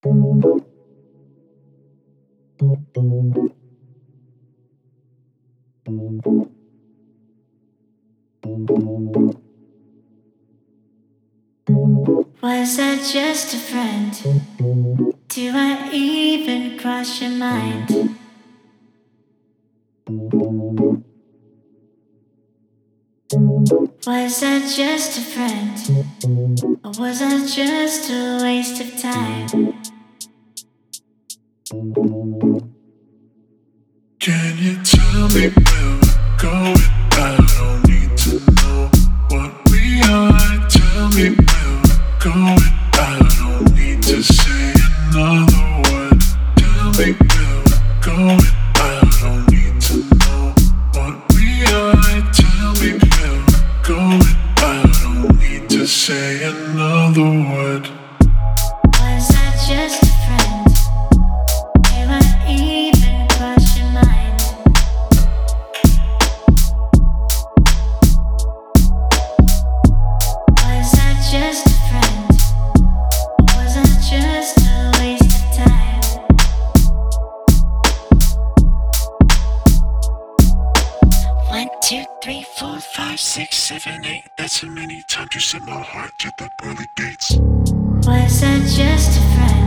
Was I just a friend? Do I even cross your mind? Was I just a friend? Or was I just a waste of time? Can you tell me where we're going? I don't need to know what we are. Tell me where we're going. I don't need to say another word. Tell me where we're going. I don't need to know what we are. Tell me where we're going. I don't need to say another word. Was I just a friend? Do I even cross your mind? Was I just a friend? Or was I just a waste of time? 1, 2, 3, 4, 5, 6, 7, 8. That's how many times you sent my heart to the pearly gates. Was I just a friend?